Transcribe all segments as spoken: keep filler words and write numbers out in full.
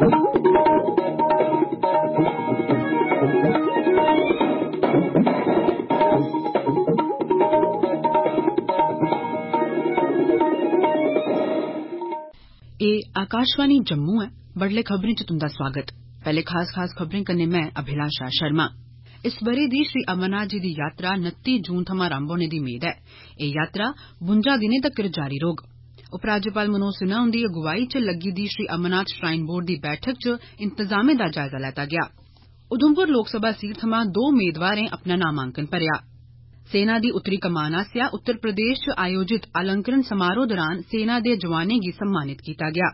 एह् आकाशवाणी जम्मू ऐ। बडले खबरें च तुंदा स्वागत। पैह्ले खास खास खबरें कन्नै मैं अभिलाषा शर्मा। इस ब'रे दी श्री अमरनाथ जी दी यात्रा उनत्ती जून थमां रम्भ होने दी मेद ऐ। एह् यात्रा बुंजा दिनें तक्कर जारी रौह्ग। उपराज्यपाल मनोज सिन्हा हुंदी अगुवाई च लग्गी दी श्री अमरनाथ श्राइन बोर्ड दी बैठक च इंतजामें दा जायजा लैता गेआ। उधमपुर लोकसभा सीट थमां दो मेदवारें अपना नामांकन भरेआ। सेना दी उत्तरी कमान आसेआ उत्तर प्रदेश च आयोजित अलंकरण समारोह दौरान सेना दे जवानें गी सम्मानित कीता गेआ।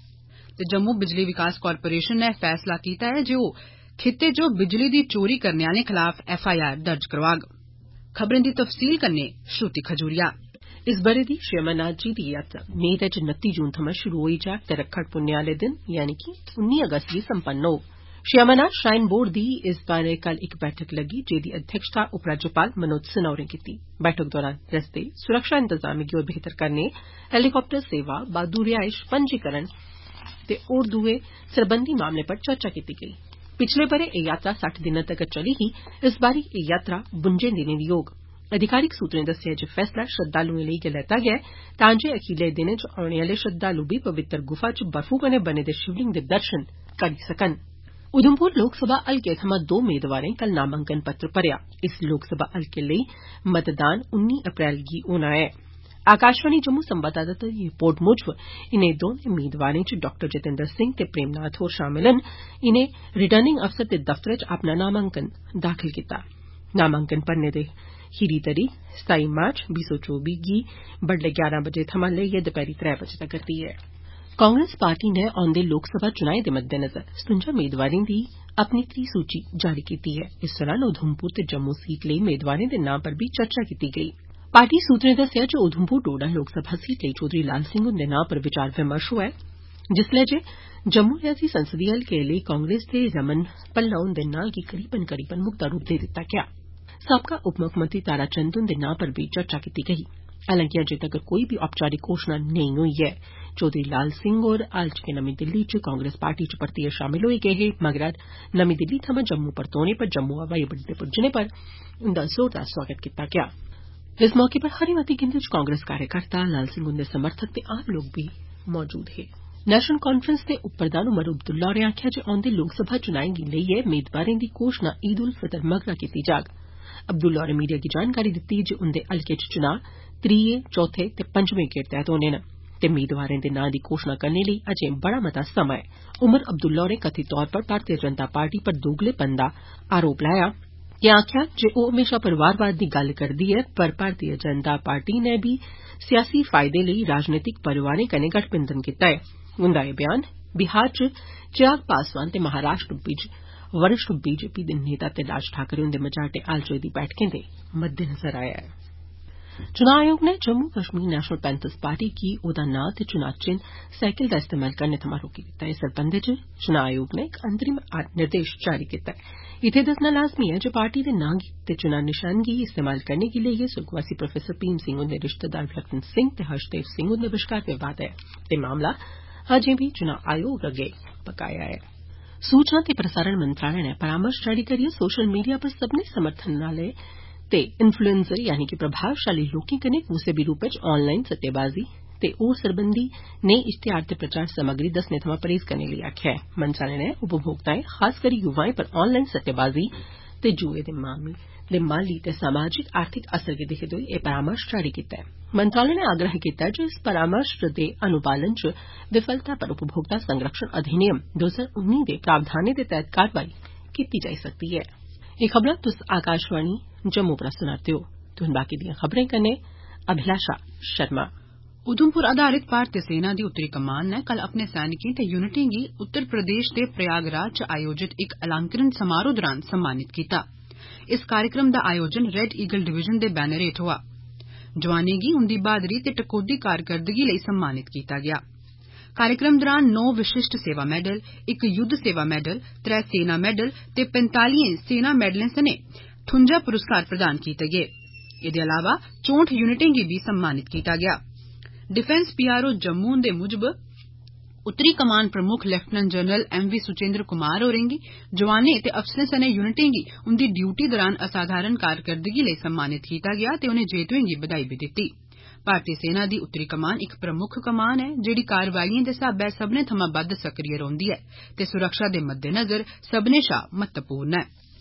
ते जम्मू बिजली विकास कारपोरेशन नै फैसला कीता ऐ जे ओह् खित्ते च बिजली दी चोरी करने आह्लें खलाफ एफ आई आर दर्ज करोआग। खबरें दी तफसील कन्नै श्रुति खजूरिया। इस ब'रे दी श्री अमरनाथ जी दी यात्रा मेद ऐ जे उनत्ती जून थमां शुरू होई जाग ते रक्खड़ पुन्ने आह्ले दिन यानी कि उन्नी अगस्त गी संपन्न होग। श्री अमरनाथ श्राइन बोर्ड दी इस बारै कल इक बैठक लग्गी जेदी अध्यक्षता उपराज्यपाल मनोज सिन्हा होरें कीती। बैठक दौरान रस्ते सुरक्षा इंतजामें गी होर बेहतर करने हैलीकाप्टर सेवा बाद्दू रिहायश पंजीकरण ते होर दुए सरबंधी मामलें पर चर्चा कीती गेई। पिछले ब'रे एह् यात्रा सट्ठ दिनें तगर चली ही। इस बारी एह् यात्रा बुंजें दिनें दी होग। अधिकारिक सूत्रें दस्सेआ जे फैसला श्रद्धालुएं लेई गै लैता गेआ ऐ तां जे अखीरले दिनें च औने आह्ले श्रद्धालु बी पवित्र गुफा च बर्फू कन्नै बने दे शिवलिंग दे दर्शन करी सकन। उधमपुर लोकसभा हल्के थमां दो मेदवारें कल नामांकन पत्र भरेआ। इस लोकसभा हल्के लेई मतदान उन्नी अप्रैल गी होना ऐ। आकाशवाणी जम्मू संवाददाता दी रिपोर्ट मुजब इनें दौनें मेदवारें च डाक्टर जितेंद्र सिंह ते प्रेमनाथ होर शामल न। इनें रिटर्निंग अफसर दे दफ्तरै च अपना नामांकन दाखल कीता। नामांकन भरने दे खीरी तरीक सताई मार्च बीह् सौ चौबी गी बड्डलै ग्यारह बजे थमां लेइयै दपैह्री त्रै बजे तगर दी ऐ। कांग्रेस पार्टी नै औंदे लोकसभा चुनाएं दे मद्देनजर सतुंजा मेदवारें दी अपनी त्री सूची जारी कीती ऐ। इस दौरान उधमपुर ते जम्मू सीट लेई मेदवारें दे नां पर बी चर्चा कीती गेई। पार्टी सूत्रें दस्सेआ जे उधमपुर डोडा लोकसभा सीट लेई चौधरी लाल सिंह हुंदे नां पर विचार विमर्श होआ ऐ जिसलै जे जम्मू रियासी संसदीय हल्के लेई कांग्रेस दे रमण भल्ला हुंदे नां गी करीबन करीबन मुक्ता रूप देई दित्ता गेआ। साबका उप मुक्खमंत्री तारा चंद हुंदे नां पर बी चर्चा कीती गेई। हालांकि अजें तगर कोई बी औपचारिक घोषणा नेईं होई ऐ। चौधरी लाल सिंह होर हाल च गै नमीं दिल्ली च कांग्रेस पार्टी च परतियै शामल होई गे हे। मगरा नमीं दिल्ली थमां जम्मू परतोने पर जम्मू हवाई अड्डे दे पुज्जने पर उंदा जोरदार सोआगत कीता गेआ। इस मौके पर खरी मती गिनतरी च कांग्रेस कार्यकर्ता लाल सिंह हुंदे समर्थक ते आम लोक बी मौजूद हे। नेशनल कांफ्रेंस दे उप प्रधान उमर अब्दुल्ला होरें आखेआ जे औंदे लोकसभा चुनाएं गी लेइयै मेदवारें दी घोषणा ईद उल फितर मगरा कीती जाग। अब्दुल्ला होरें मीडिया गी जानकारी दित्ती जे उंदे हल्के च चुनां त्रीये चौथे ते पंजमें गेड़ तैह्त होने न ते मेदवारें दे नां दी घोषणा करने लेई अजें बड़ा मता समां ऐ। उमर अब्दुल्ला होरें कथित तौर पर भारतीय जनता पार्टी पर दोगलेपन दा आरोप लाया ते आखेआ जे ओह् म्हेशां परिवारवाद दी गल्ल करदी ऐ पर भारतीय जनता पार्टी नै बी सियासी फायदे लेई राजनीतिक परिवारें कन्नै गठबंधन कीता ऐ। उंदा एह् बयान बिहार च चिराग पासवान ते महाराष्ट्र च वरिष्ठ बीजेपी दे नेता ते राज ठाकरे हुंदे मझाटै हाल च होई दी बैठकें दे मद्देनजर आया ऐ। चुनां आयोग नै Jammu Kashmir national panthers party गी ओह्दा नां ते चुनां चिन्ह साइकिल दा इस्तेमाल करने थमां रोकी दित्ता ऐ। इस सरबंधै च चुनां आयोग नै इक अंतरिम निर्देश जारी कीता ऐ। इत्थें दस्सना लाज़मी ऐ जे पार्टी दे नां ते चुनां निशान गी इस्तेमाल करने गी लेइयै सुर्गवासी प्रोफेसर भीम सिंह हुंदे रिश्तेदार लखन सिंह ते हर्षदेव सिंह हुंदे बश्कार विवाद ऐ ते मामला अजें बी चुनां आयोग अग्गै बकाया ऐ। सूचना ते प्रसारण मंत्रालय नै परामर्श जारी करियै सोशल मीडिया पर सब्बने समर्थन आले ते इन्फ्लुएंसर यानी कि प्रभावशाली लोकें कन्नै कुसै बी रूपै च ऑनलाइन सट्टेबाजी ते होर सरबंधी नेह इश्तेहार ते प्रचार सामग्री दस्सने थमां परहेज करने लेई आखेआ ऐ। मंत्रालय नै उपभोक्ताएं खास करी युवाएं पर ऑनलाइन सट्टेबाजी ते जुए दे मामले दे माली ते समाजिक आर्थिक असर गी दिक्खदे होई एह् परामर्श जारी कीता ऐ। मंत्रालय नै आग्रह कीता ऐ जे इस परामर्श दे अनुपालन च विफलता पर उपभोक्ता संरक्षण अधिनियम दो ज्हार उन्नी दे प्रावधानें दे तैह्त कारवाई कीती जाई सकदी ऐ। एह् खबरां तुस आकाशवाणी जम्मू परा सुना'रदे ओ। तुस बाकी दियां खबरें कन्नै अभिलाषा शर्मा। उधमपुर आधारित भारतीय सेना दी उत्तरी कमान नै कल अपने सैनिकें ते यूनिटें गी उत्तर प्रदेश दे प्रयागराज च आयोजित इक अलंकरण समारोह दौरान सम्मानित कीता। इस कार्यक्रम दा आयोजन रेड ईगल डिवीजन दे बैनर हेठ होआ। जवानें गी उंदी बहादुरी ते टकोह्दी कारकरदगी लेई सम्मानित कीता गेआ। कार्यक्रम दौरान नौ विशिष्ट सेवा मैडल, इक युद्ध सेवा मैडल, त्रै सेना मैडल ते पैंतालियें सेना मैडलें सने ठुंजा पुरस्कार प्रदान कीते गे। एह्दे अलावा चौंठ यूनिटें गी बी सम्मानित कीता गेआ। डिफेंस पीआरओ जम्मू हुंदे मुजब उत्तरी कमान प्रमुख lieutenant general M V Suchindra Kumar होरें गी जवानें ते अफसरें सने यूनिटें गी उंदी ड्यूटी दौरान असाधारण कारकरदगी लेई सम्मानित कीता गेआ ते उनें जेतुएं गी बधाई बी दित्ती। भारतीय सेना दी उत्तरी कमान इक प्रमुख कमान है जेड़ी कारवाइएं दे स्हाबै सब्बने थमां बद्द सक्रिय रौंहदी ऐ ते सुरक्षा दे मद्देनजर सब्बने शा महत्वपूर्ण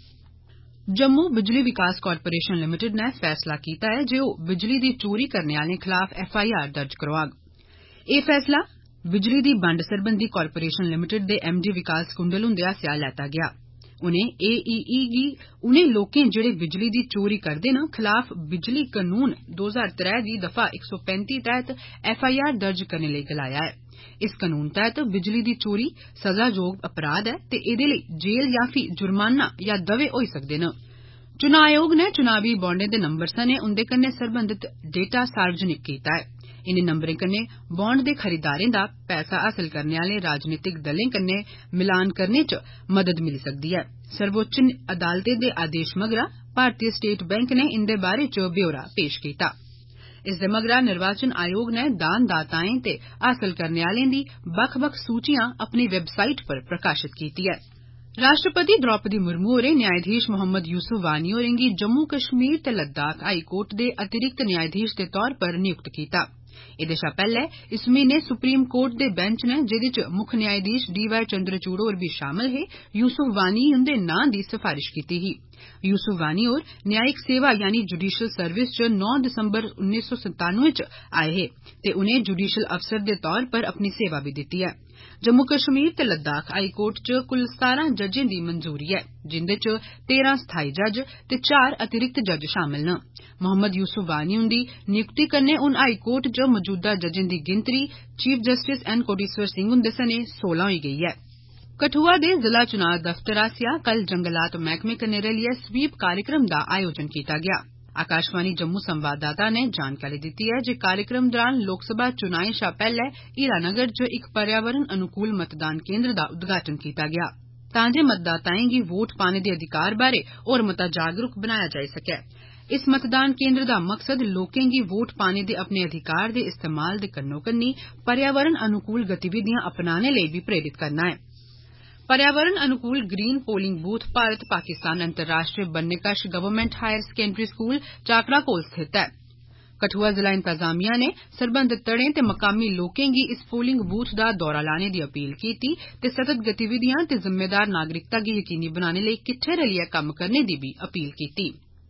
ऐ। जम्मू बिजली विकास कारपोरेशन लिमिटेड ने फैसला कीता है जे ओ बिजली दी चोरी करने आलें खिलाफ एफ आई आर दर्ज करोआग। एह फैसला बिजली दी बंड सरबंधी कारपोरेशन लिमिटेड दे एम डी विकास कुंडल हुंदे आसेआ लैता गेआ। उनें ए ई ई गी उनें लोकें जेड़े बिजली दी चोरी करदे न खिलाफ बिजली कनून दो हजार त्रै दी दफा इक सौ पैंती तैहत एफ आई आर दर्ज करने लेई गलाया है। इस कनून तैहत बिजली दी चोरी सजाजोग अपराध है ते एदे लेई जेल या फ्ही जुर्माना या दवे होई सकदे न। चुनां आयोग ने चुनावी बॉन्डें दे नंबर सने उंदे कन्नै सरबंधित डेटा सार्वजनिक कीता है। इनें नंबरें कन्नै बॉन्ड दे खरीदारें दा पैसा हासल करने आले राजनीतिक दलें कन्नै मिलान करने च मदद मिली सकदी है। सर्वोच्च अदालतै दे आदेश मगरा भारतीय स्टेट बैंक ने इंदे बारे च ब्यौरा पेश कीता। इस दे मगरा निर्वाचन आयोग ने दानदाताएं ते हासल करने आलें दी बक्ख बक्ख सूचियां अपनी वैबसाइट पर प्रकाशित कीती है। राष्ट्रपति द्रौपदी मुर्मू होरें न्यायाधीश मोहम्मद यूसुफ वानी होरें गी जम्मू कश्मीर ते लद्दाख हाई कोर्ट दे अतिरिक्त न्यायाधीश दे तौर पर नियुक्त कीता। एदे शा पैहले इस म्हीने सुप्रीम कोर्ट दे बैंच ने जेदे च मुक्ख न्यायाधीश डी वाई चंद्रचूड़ होर बी शामल हे यूसुफ वानी हुंदे नां दी सिफारिश कीती ही। यूसुफ वानी होर न्यायिक सेवा यानी जुडिशियल सर्विस च नौ दिसंबर उन्नीस सौ सतानवे च आए हे ते उनें जुडिशियल अफसर दे तौर पर अपनी सेवा बी दित्ती है। जम्मू कश्मीर ते लद्दाख हाई कोर्ट च कुल सतारां जजें दी मंजूरी है जिंदे च तेरां स्थाई जज ते चार अतिरिक्त जज शामिल न। मोहम्मद यूसुफ वानी हुंदी नियुक्ति कन्नै हुन हाई कोर्ट च मौजूदा जजें दी गिनतरी chief justice N Koteshwar Singh हुंदे सने सोलां होई गेई ऐ। कठुआ दे जिला चुनां दफ्तर आसेआ कल जंगलात मैह्कमे कन्नै रलियै स्वीप कार्यक्रम दा आयोजन कीता गेआ। आकाशवाणी जम्मू संवाददाता ने जानकारी दित्ती है जे कार्यक्रम दौरान लोकसभा चुनाएं शा पैहले हीरानगर च इक पर्यावरण अनुकूल मतदान केन्द्र दा उद्घाटन कीता गेआ तां जे मतदाताएं गी वोट पाने दे अधिकार बारै होर मता जागरूक बनाया जाई सकै। इस मतदान केन्द्र दा मकसद लोकें गी वोट पाने दे अपने अधिकार दे इस्तेमाल दे कन्नो कन्नी पर्यावरण अनुकूल गतिविधियां अपनाने लेई बी प्रेरित करना है। पर्यावरण अनुकूल green polling booth Bharat Pakistan अंतर्राष्ट्रीय बन्ने कश government higher secondary school Chakra कोल स्थित है। कठुआ जिला इंतजामिया ने सरबंधत धड़ें ते मकामी लोकें गी इस पोलिंग बूथ दा दौरा लाने दी अपील कीती ते सतत गतिविधियां ते जिम्मेदार नागरिकता गी यकीनी बनाने लेई किट्ठे रलियै कम्म करने दी बी अपील कीती।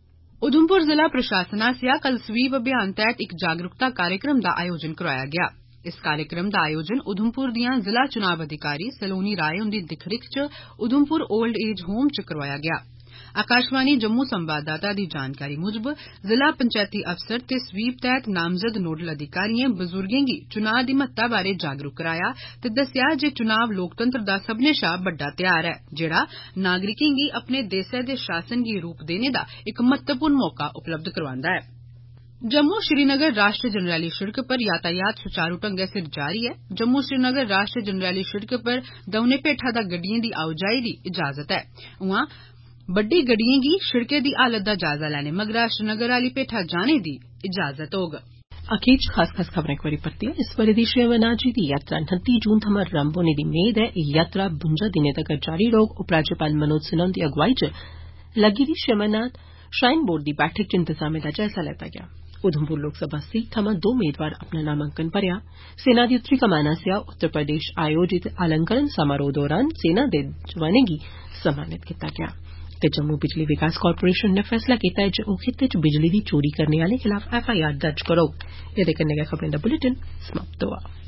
उधमपुर जिला प्रशासन आसेआ कल स्वीप अभियान तैहत इक जागरूकता कार्यक्रम दा आयोजन करोआया गेआ। इस कार्यक्रम दा आयोजन उधमपुर दियां जिला चुनाव अधिकारी सलोनी राय हुंदी दिक्ख-रिक्ख च उधमपुर ओल्ड एज होम च करोआया गेआ। आकाशवाणी जम्मू संवाददाता दी जानकारी मुजब जिला पंचैती अफसर ते स्वीप तैहत नामजद नोडल अधिकारिएं बजुर्गें गी चुनां दी महत्ता बारै जागरूक कराया ते दस्सेआ जे चुनाव लोकतंत्र दा सब्बने शा बड्डा ध्यार ऐ जेड़ा नागरिकें गी अपने देसै दे शासन गी रूप देने दा इक महत्वपूर्ण मौका उपलब्ध करोआंदा है। जम्मू श्रीनगर राष्ट्रीय जरनैली शिड़क पर यातायात सुचारू ढंगै सिर जारी है। जम्मू श्रीनगर राष्ट्रीय जरनैली शिड़क पर दौने पेठा दा गड्डिएं दी आओजाई दी इजाजत है। उआं बड्डी गड्डिएं गी शिड़कै दी हालत दा जायजा लैने मगरा श्रीनगर आली पेठा जाने दी इजाजत होग। अखीर च खास खास खबरें इक बारी परतियै इस बरे दी श्री अमरनाथ जी दी यात्रा उनत्ती जून थमां रंभ होने दी मेद ऐ। एह् यात्रा बुंजा दिनें तगर जारी रौह्ग। उपराज्यपाल मनोज सिन्हा हुंदी अगुवाई च लग्गी दी श्री अमरनाथ श्राइन बोर्ड दी बैठक च इंतजामें दा जायजा लैता गेआ। उधमपुर लोकसभा सीट थमां दो मेदवार अपना नामांकन भरेआ। सेना दी उत्तरी कमान आसेआ उत्तर प्रदेश आयोजित अलंकरण समारोह दौरान सेना दे जवानें गी सम्मानित कीता गेआ। ते जम्मू बिजली विकास कारपोरेशन ने फैसला कीता ऐ जे ओह् खित्ते च बिजली दी चोरी करने आलें खिलाफ एफ आई आर दर्ज करोग। एह्दे कन्नै गै खबरें दा बुलेटिन समाप्त होआ।